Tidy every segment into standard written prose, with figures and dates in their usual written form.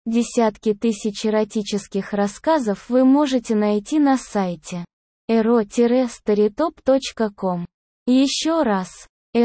Десятки тысяч эротических рассказов вы можете найти на сайте ero-storytop.com. Еще раз,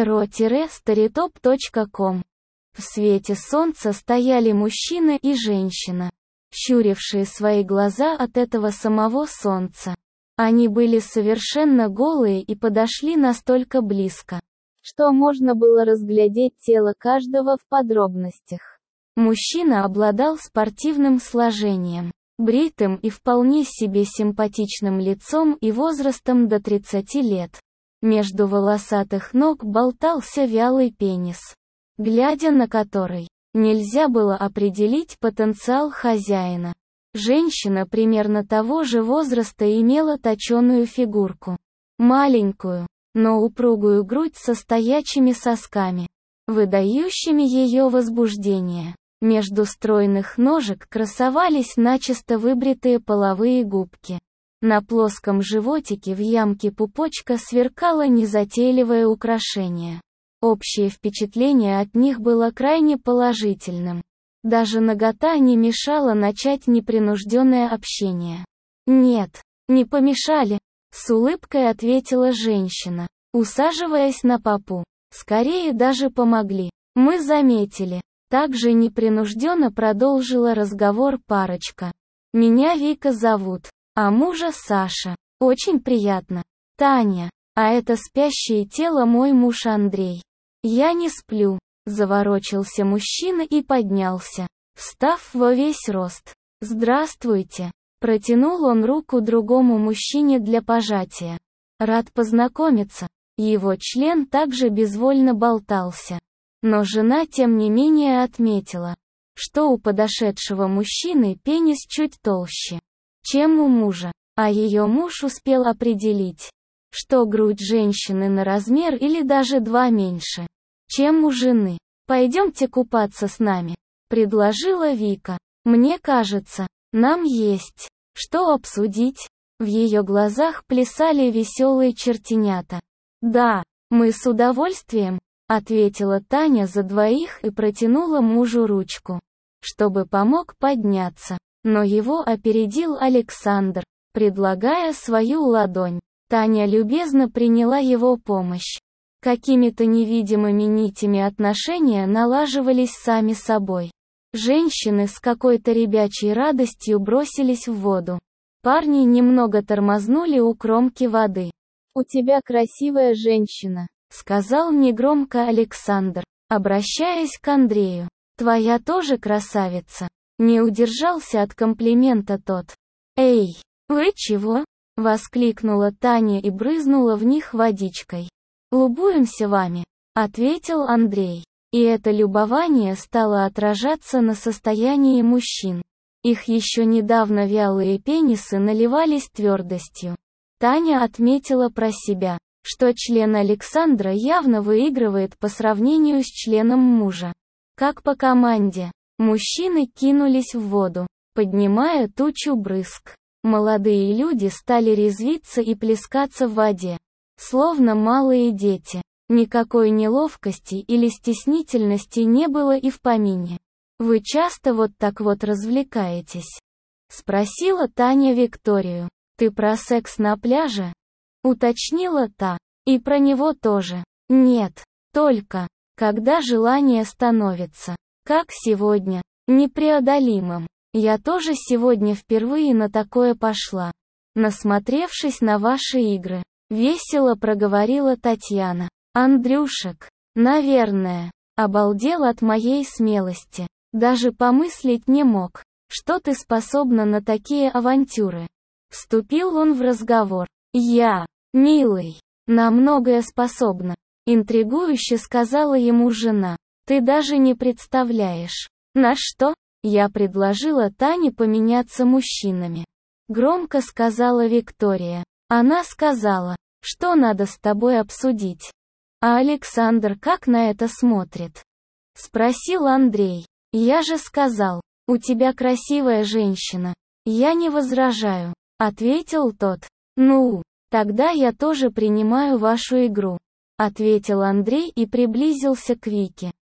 ero-storytop.com. В свете солнца стояли мужчина и женщина, щурившие свои глаза от этого самого солнца. Они были совершенно голые и подошли настолько близко, что можно было разглядеть тело каждого в подробностях. Мужчина обладал спортивным сложением, бритым и вполне себе симпатичным лицом и возрастом до 30 лет. Между волосатых ног болтался вялый пенис, глядя на который, нельзя было определить потенциал хозяина. Женщина примерно того же возраста имела точеную фигурку, маленькую, но упругую грудь со стоячими сосками, выдающими ее возбуждение. Между стройных ножек красовались начисто выбритые половые губки. На плоском животике в ямке пупочка сверкало незатейливое украшение. Общее впечатление от них было крайне положительным. Даже нагота не мешала начать непринужденное общение. «Нет, не помешали», — с улыбкой ответила женщина, усаживаясь на попу. «Скорее даже помогли. Мы заметили». Также непринужденно продолжила разговор парочка. «Меня Вика зовут, а мужа Саша. Очень приятно. Таня, а это спящее тело мой муж Андрей. Я не сплю». Заворочился мужчина и поднялся, встав во весь рост. «Здравствуйте». Протянул он руку другому мужчине для пожатия. «Рад познакомиться». Его член также безвольно болтался. Но жена тем не менее отметила, что у подошедшего мужчины пенис чуть толще, чем у мужа, а ее муж успел определить, что грудь женщины на размер или даже 2 меньше, чем у жены. «Пойдемте купаться с нами», — предложила Вика. «Мне кажется, нам есть что обсудить». В ее глазах плясали веселые чертенята. «Да, мы с удовольствием», — ответила Таня за двоих и протянула мужу ручку, чтобы помог подняться. Но его опередил Александр, предлагая свою ладонь. Таня любезно приняла его помощь. Какими-то невидимыми нитями отношения налаживались сами собой. Женщины с какой-то ребячей радостью бросились в воду. Парни немного тормознули у кромки воды. «У тебя красивая женщина», — сказал негромко Александр, обращаясь к Андрею. «Твоя тоже красавица». Не удержался от комплимента тот. «Эй, вы чего?» — воскликнула Таня и брызнула в них водичкой. «Любуемся вами», — ответил Андрей. И это любование стало отражаться на состоянии мужчин. Их еще недавно вялые пенисы наливались твердостью. Таня отметила про себя, что член Александра явно выигрывает по сравнению с членом мужа. Как по команде, мужчины кинулись в воду, поднимая тучу брызг. Молодые люди стали резвиться и плескаться в воде, словно малые дети. Никакой неловкости или стеснительности не было и в помине. «Вы часто вот так вот развлекаетесь?» — спросила Таня Викторию. «Ты про секс на пляже?» — уточнила та. «И про него тоже. Нет, только, когда желание становится, как сегодня, непреодолимым. Я тоже сегодня впервые на такое пошла, насмотревшись на ваши игры», — весело проговорила Татьяна. Андрюшек, наверное, обалдел от моей смелости. Даже помыслить не мог, что ты способна на такие авантюры. Вступил он в разговор. «Я, милый, на многое способна», — интригующе сказала ему жена. «Ты даже не представляешь, на что?» Я предложила Тане поменяться мужчинами. Громко сказала Виктория. Она сказала, что надо с тобой обсудить. «А Александр как на это смотрит?» — спросил Андрей. «Я же сказал, у тебя красивая женщина». «Я не возражаю», — ответил тот. «Ну, тогда я тоже принимаю вашу игру», — ответил Андрей и приблизился к Вике.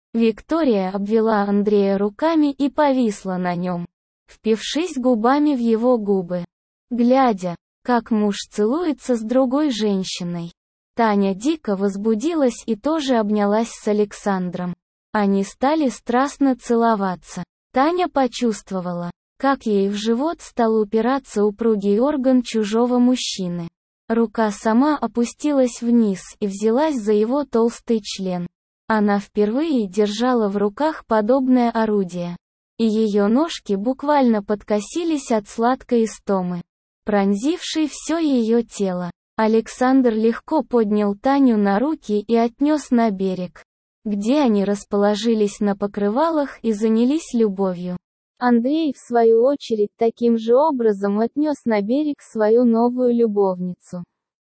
Виктория обвела Андрея руками и повисла на нем, впившись губами в его губы. Глядя, как муж целуется с другой женщиной, Таня дико возбудилась и тоже обнялась с Александром. Они стали страстно целоваться. Таня почувствовала, как ей в живот стал упираться упругий орган чужого мужчины. Рука сама опустилась вниз и взялась за его толстый член. Она впервые держала в руках подобное орудие. И ее ножки буквально подкосились от сладкой истомы, пронзившей все ее тело. Александр легко поднял Таню на руки и отнес на берег, где они расположились на покрывалах и занялись любовью. Андрей, в свою очередь, таким же образом отнес на берег свою новую любовницу,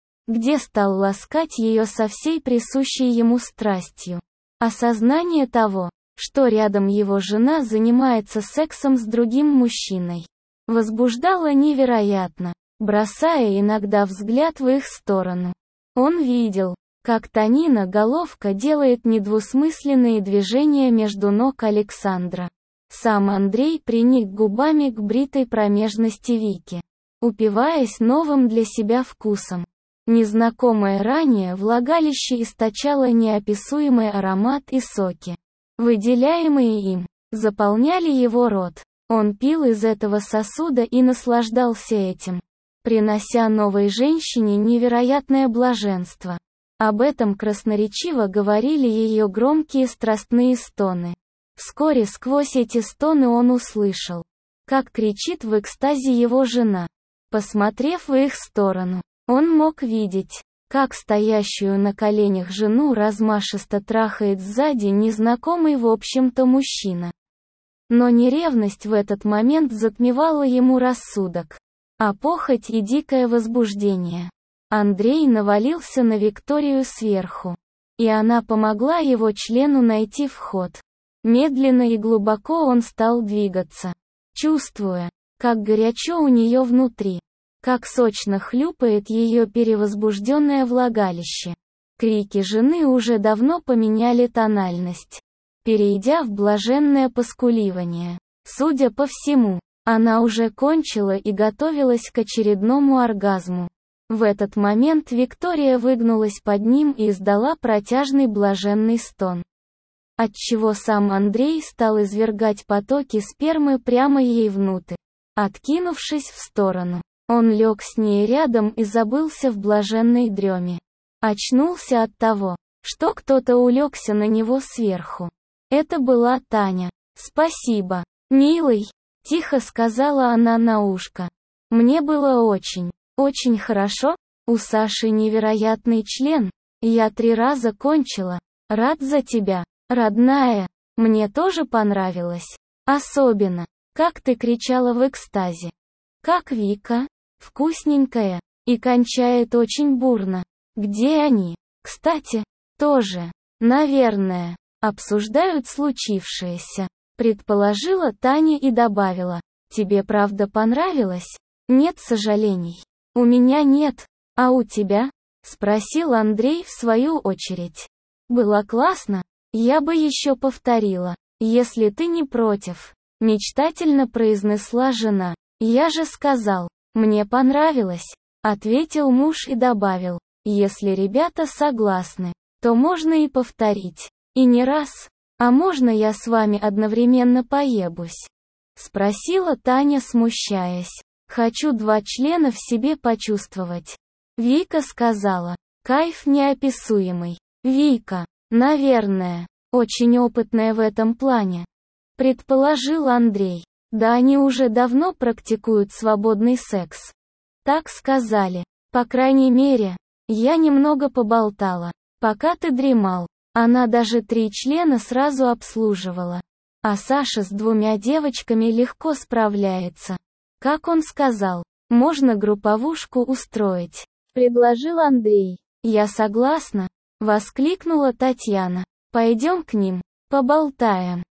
где стал ласкать ее со всей присущей ему страстью. Осознание того, что рядом его жена занимается сексом с другим мужчиной, возбуждало невероятно, бросая иногда взгляд в их сторону. Он видел, как Танина головка делает недвусмысленные движения между ног Александра. Сам Андрей приник губами к бритой промежности Вики, упиваясь новым для себя вкусом. Незнакомое ранее влагалище источало неописуемый аромат и соки, выделяемые им, заполняли его рот. Он пил из этого сосуда и наслаждался этим, принося новой женщине невероятное блаженство. Об этом красноречиво говорили ее громкие страстные стоны. Вскоре сквозь эти стоны он услышал, как кричит в экстазе его жена. Посмотрев в их сторону, он мог видеть, как стоящую на коленях жену размашисто трахает сзади незнакомый в общем-то мужчина. Но не ревность в этот момент затмевала ему рассудок, а похоть и дикое возбуждение. Андрей навалился на Викторию сверху, и она помогла его члену найти вход. Медленно и глубоко он стал двигаться, чувствуя, как горячо у нее внутри, как сочно хлюпает ее перевозбужденное влагалище. Крики жены уже давно поменяли тональность, перейдя в блаженное поскуливание. Судя по всему, она уже кончила и готовилась к очередному оргазму. В этот момент Виктория выгнулась под ним и издала протяжный блаженный стон, отчего сам Андрей стал извергать потоки спермы прямо ей внутрь. Откинувшись в сторону, он лег с ней рядом и забылся в блаженной дреме. Очнулся от того, что кто-то улегся на него сверху. Это была Таня. «Спасибо, милый», — тихо сказала она на ушко. «Мне было очень хорошо, у Саши невероятный член, я 3 раза кончила, рад за тебя, родная, мне тоже понравилось. Особенно, как ты кричала в экстазе. Как Вика, вкусненькая, и кончает очень бурно. Где они, кстати, тоже, наверное, обсуждают случившееся», предположила Таня и добавила. «Тебе правда понравилось? Нет сожалений. У меня нет, а у тебя?» спросил Андрей в свою очередь. «Было классно, я бы еще повторила, если ты не против», мечтательно произнесла жена. «Я же сказал, мне понравилось», ответил муж и добавил. «Если ребята согласны, то можно и повторить. И не раз. А можно я с вами одновременно поебусь?» спросила Таня, смущаясь. «Хочу 2 члена в себе почувствовать». Вика сказала. «Кайф неописуемый. Вика, наверное, очень опытная в этом плане», предположил Андрей. «Да они уже давно практикуют свободный секс». Так сказали. По крайней мере, я немного поболтала, пока ты дремал. Она даже 3 члена сразу обслуживала. А Саша с 2 девочками легко справляется. Как он сказал, можно групповушку устроить, предложил Андрей. «Я согласна», воскликнула Татьяна. «Пойдем к ним, поболтаем».